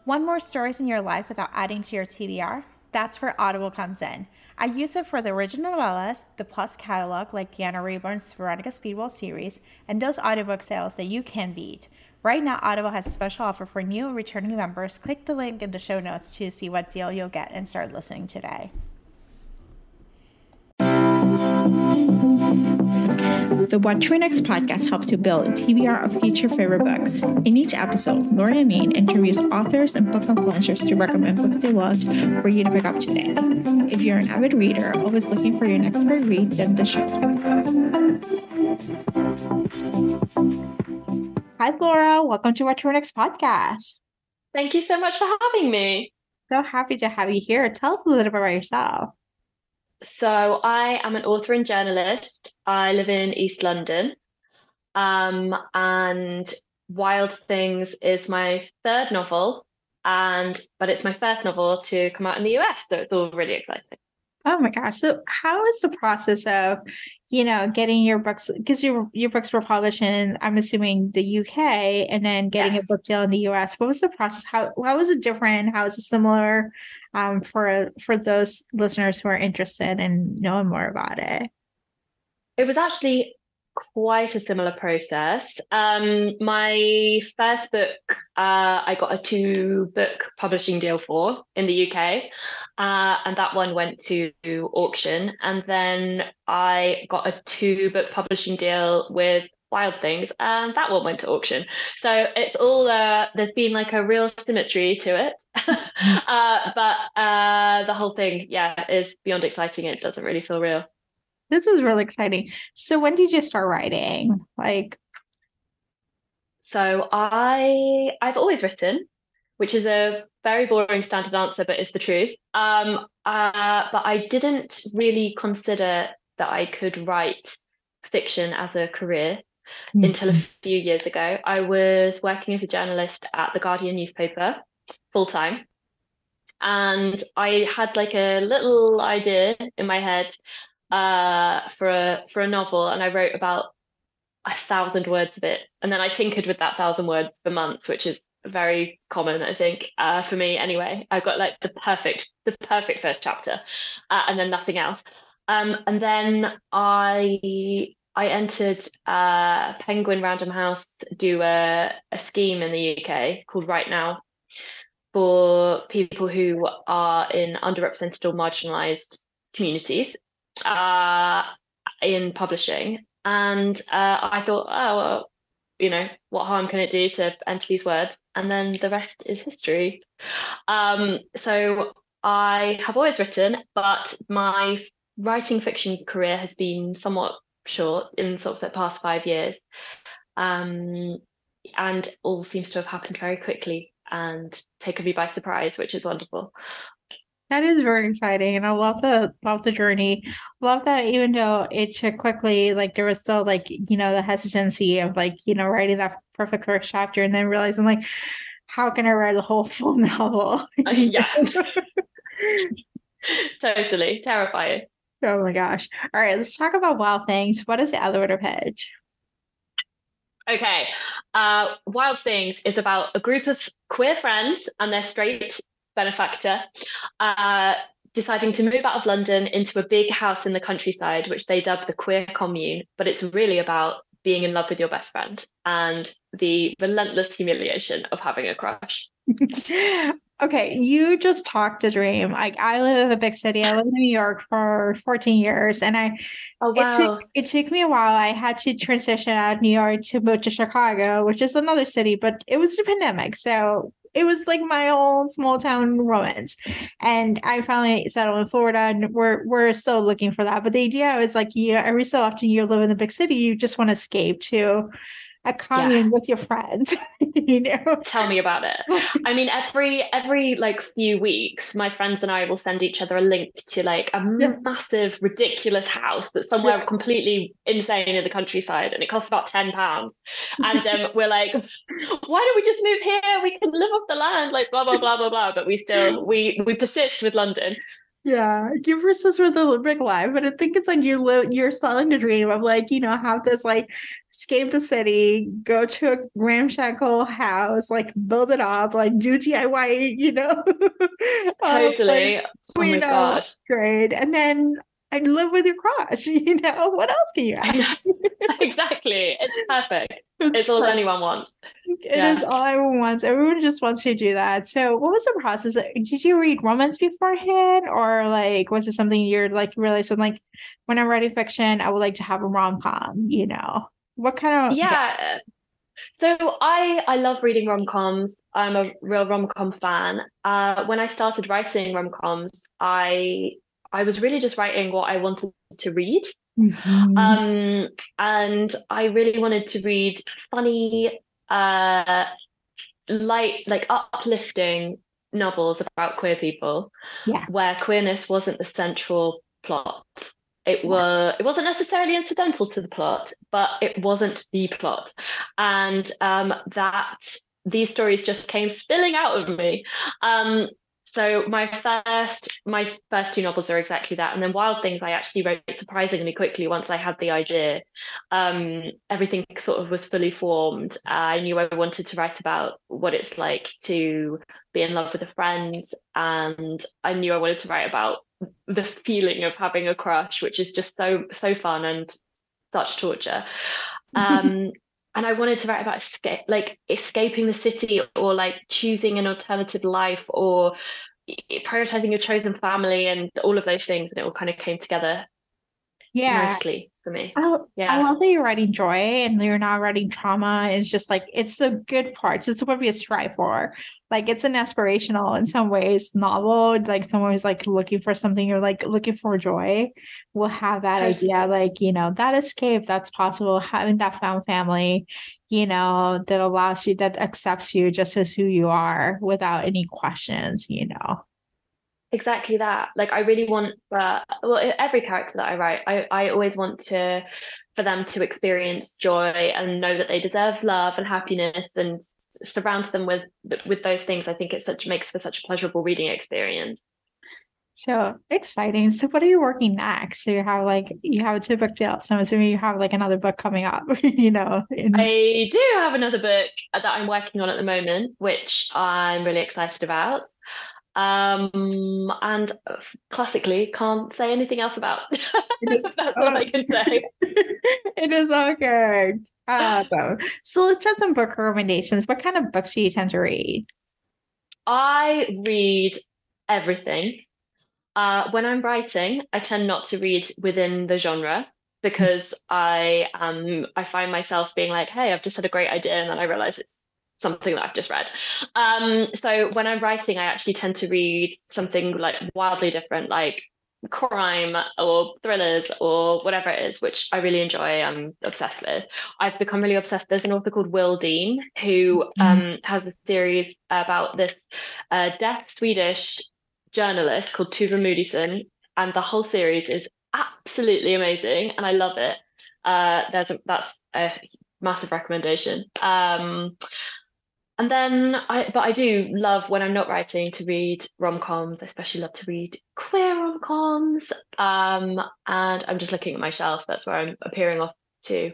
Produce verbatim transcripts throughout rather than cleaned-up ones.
Want more stories in your life without adding to your T B R? That's where Audible comes in. I use it for the original novellas, the Plus catalog like Deanna Rayburn's Veronica Speedwell series, and those audiobook sales that you can beat. Right now, Audible has a special offer for new and returning members. Click the link in the show notes to see what deal you'll get and start listening today. The What to Read Next podcast helps you build a T B R of future favorite books. In each episode, Lori and Amin interviews authors and book influencers to recommend books they loved for you to pick up today. If you're an avid reader, always looking for your next great read, then the show. Hi, Laura. Welcome to What to Read Next podcast. Thank you so much for having me. So happy to have you here. Tell us a little bit about yourself. So I am an author and journalist. I live in East London. Um, and Wild Things is my third novel, and but it's my first novel to come out in the U S, so it's all really exciting. Oh my gosh. So how is the process of, you know, getting your books, because your your books were published in, I'm assuming, the U K, and then getting yes. a book deal in the U S? What was the process? How how was it different? How is it similar um, for for those listeners who are interested in knowing more about it? It was actually quite a similar process. Um, my first book, uh, I got a two-book publishing deal for in the U K, uh, and that one went to auction. And then I got a two-book publishing deal with Wild Things, and that one went to auction. So it's all, uh, there's been like a real symmetry to it. uh, but uh, the whole thing, yeah, is beyond exciting. It doesn't really feel real. This is really exciting. So when did you start writing? Like, so I I've always written, which is a very boring standard answer, but it's the truth. Um, uh, but I didn't really consider that I could write fiction as a career mm-hmm. until a few years ago. I was working as a journalist at the Guardian newspaper full time. And I had like a little idea in my head uh for a for a novel, and I wrote about a thousand words of it, and then I tinkered with that thousand words for months, which is very common, I think, uh for me anyway. I got like the perfect the perfect first chapter, uh, and then nothing else. Um and then I I entered uh Penguin Random House do a, a scheme in the U K called Right Now for people who are in underrepresented or marginalized communities uh in publishing, and uh I thought, oh well, you know, what harm can it do to enter these words? And then the rest is history. Um so I have always written, but my writing fiction career has been somewhat short in sort of the past five years, um and all seems to have happened very quickly and taken me by surprise, which is wonderful. That is very exciting, and I love the love the journey. Love that even though it took quickly, like there was still like, you know, the hesitancy of like, you know, writing that perfect first chapter and then realizing like, how can I write a whole full novel? Uh, yeah, totally terrifying. Oh my gosh! All right, let's talk about Wild Things. What is the elevator pitch? Okay, uh, Wild Things is about a group of queer friends and their straight benefactor uh, deciding to move out of London into a big house in the countryside, which they dub the queer commune. But it's really about being in love with your best friend and the relentless humiliation of having a crush. Okay, you just talked a dream. Like, I live in a big city. I live in New York for fourteen years, and I oh wow. it took it took me a while. I had to transition out of New York to move to Chicago, which is another city, but it was the pandemic, so it was like my own small town romance. And I finally settled in Florida, and we're we're still looking for that. But the idea is like, you know, every so often you live in the big city, you just want to escape to a commune yeah. with your friends. You know, tell me about it. I mean, every every like few weeks, my friends and I will send each other a link to like a yeah. massive, ridiculous house that's somewhere yeah. completely insane in the countryside, and it costs about ten pounds. And um, we're like, why don't we just move here? We can live off the land, like blah blah blah blah blah. But we still we we persist with London. Yeah, you persist with the Olympic life, but I think it's like you live, you're selling the dream of like, you know, have this like escape the city, go to a ramshackle house, like build it up, like do D I Y, you know, um, like Totally. Oh my clean up, God. great, and then I live with your crush. You know, what else can you I know. ask? Exactly. It's perfect. It's It's all perfect. anyone wants. It is Yeah. all everyone wants. Everyone just wants to do that. So, what was the process? Did you read romance beforehand, or like was it something you're like realizing like when I'm writing fiction, I would like to have a rom com? You know, what kind of yeah. Yeah. So I I love reading rom-coms. I'm a real rom-com fan. Uh, when I started writing rom-coms, I I was really just writing what I wanted to read. Mhm. Um, and I really wanted to read funny, uh, light, like uplifting novels about queer people Yeah, where queerness wasn't the central plot. It yeah. were it wasn't necessarily incidental to the plot, but it wasn't the plot. And um, that these stories just came spilling out of me. Um, so my first my first two novels are exactly that. And then Wild Things I actually wrote surprisingly quickly once I had the idea. Um, everything sort of was fully formed. I knew I wanted to write about what it's like to be in love with a friend, and I knew I wanted to write about the feeling of having a crush, which is just so so fun and such torture. Um, and I wanted to write about escape, like escaping the city, or like choosing an alternative life, or prioritizing your chosen family, and all of those things, and it all kind of came together Yeah, nicely for me. I, I Yeah. love that you're writing joy and you're not writing trauma. It's just like it's the good parts. It's what we strive for. Like it's an aspirational in some ways novel. Like someone who's like looking for something, you're like looking for joy. Will have that idea, Totally. like, you know, that escape that's possible, having that found family, you know, that allows you, that accepts you just as who you are without any questions, you know. Exactly that. Like I really want uh well e- every character that I write, I, I always want to for them to experience joy and know that they deserve love and happiness, and s- surround them with with those things. I think it such makes for such a pleasurable reading experience. So exciting. So what are you working next? So you have like you have a two book deal. So I'm assuming you have like another book coming up, you know, in I do have another book that I'm working on at the moment, which I'm really excited about. Um, and classically can't say anything else about. it is That's all oh, I can say. it is all good. Awesome. So let's chat some book recommendations. What kind of books do you tend to read? I read everything. Uh, when I'm writing, I tend not to read within the genre because I um I find myself being like, hey, I've just had a great idea, and then I realize it's something that I've just read. Um, so when I'm writing, I actually tend to read something like wildly different, like crime or thrillers or whatever it is, which I really enjoy. I'm obsessed with. I've become really obsessed. There's an author called Will Dean who Mhm. um has a series about this uh, deaf Swedish journalist called Tuva Moodyson, and the whole series is absolutely amazing, and I love it. Uh, there's a, that's a massive recommendation. Um, and then I, but I do love when I'm not writing to read rom-coms. I especially love to read queer rom-coms. Um, and I'm just looking at my shelf. That's where I'm appearing off to.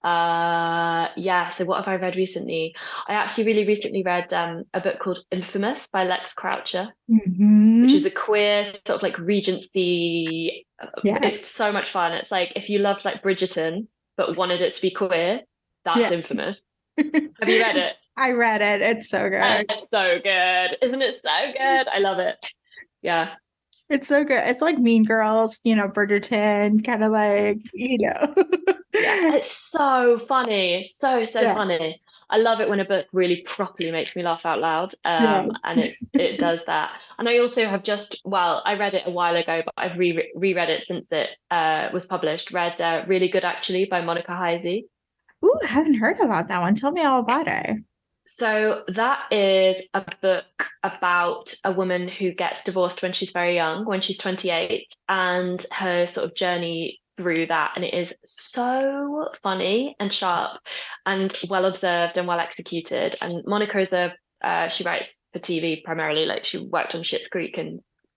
Uh, yeah. So what have I read recently? I actually really recently read um a book called Infamous by Lex Croucher, which is Mhm. a queer sort of like Regency. Yeah. It's so much fun. It's like if you loved like Bridgerton but wanted it to be queer, that's Yeah. Infamous. Have you read it? I read it. It's so good. It's so good. Isn't it so good? I love it. Yeah. It's so good. It's like Mean Girls, you know, Bridgerton, kind of like, you know. Yeah. It's so funny. So, so Yeah. funny. I love it when a book really properly makes me laugh out loud. Yeah. Um, and it it does that. And I also have just, well, I read it a while ago, but I've re reread it since it uh was published. Read uh, Really Good Actually by Monica Heisey. Ooh, I haven't heard about that one. Tell me all about it. So that is a book about a woman who gets divorced when she's very young, when she's twenty-eight, and her sort of journey through that. And it is so funny and sharp and well observed and well executed. And Monica is a uh, she writes for T V primarily, like she worked on Schitt's Creek and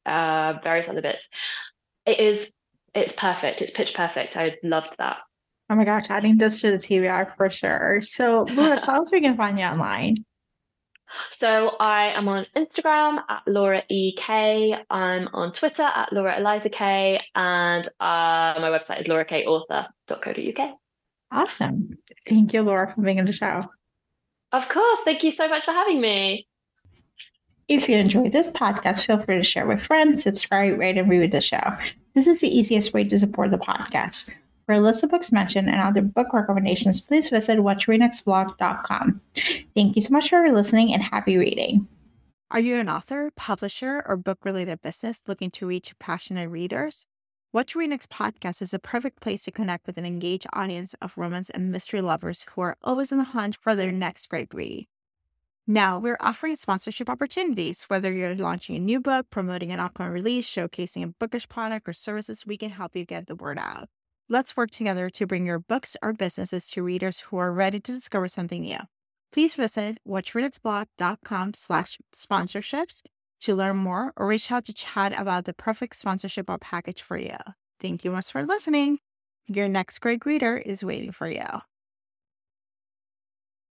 uh, various other bits. It is, it's perfect. It's pitch perfect. I loved that. Oh my gosh, adding this to the T B R for sure. So, Laura, tell us where we can find you online. So I am on Instagram at Laura E K. I'm on Twitter at Laura Eliza K. And uh, my website is laura k author dot co dot u k. Awesome. Thank you, Laura, for being on the show. Of course. Thank you so much for having me. If you enjoyed this podcast, feel free to share with friends, subscribe, rate, and review the show. This is the easiest way to support the podcast. For a list of books mentioned and other book recommendations, please visit what to read next blog dot com. Thank you so much for listening and happy reading. Are you an author, publisher, or book-related business looking to reach passionate readers? What to Read Next podcast is a perfect place to connect with an engaged audience of romance and mystery lovers who are always on the hunt for their next great read. Now, we're offering sponsorship opportunities. Whether you're launching a new book, promoting an upcoming release, showcasing a bookish product or services, we can help you get the word out. Let's work together to bring your books or businesses to readers who are ready to discover something new. Please visit what to read next blog dot com slash sponsorships to learn more or reach out to chat about the perfect sponsorship or package for you. Thank you much for listening. Your next great reader is waiting for you.